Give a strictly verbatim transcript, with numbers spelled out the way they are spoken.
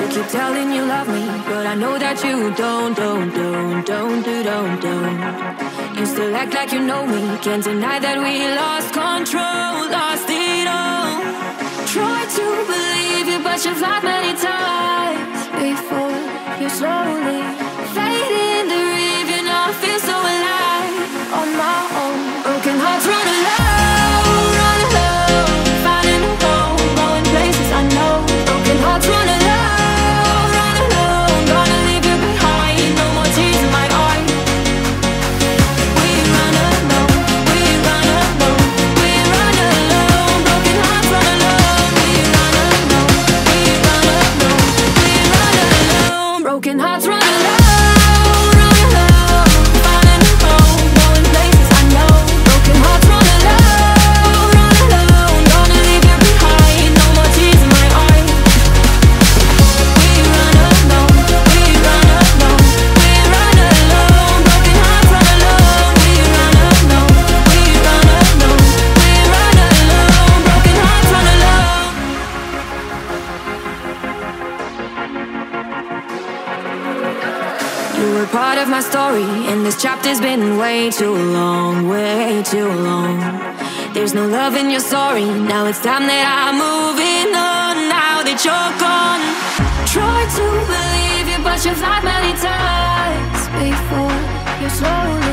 keep telling you love me, but I know that you don't, don't, don't, don't, do, don't, don't. You still act like you know me, can't deny that we lost control, lost it all. Try to believe you, but you've lied many times before you slowly fade in the reef. You know I feel so alive on my own. Broken hearts run alone, run alone, finding a home, going places I know. Broken hearts run alone, run alone, gonna leave you behind. No more tears in my eyes. We run alone, we run alone, we run alone. Broken hearts run alone, we run alone, we run alone, we run alone. Broken hearts run alone. You were part of my story, and this chapter's been way too long, way too long. There's no love in your story, now it's time that I'm moving on. Now that you're gone, try to believe you, but you've lied many times before you slowly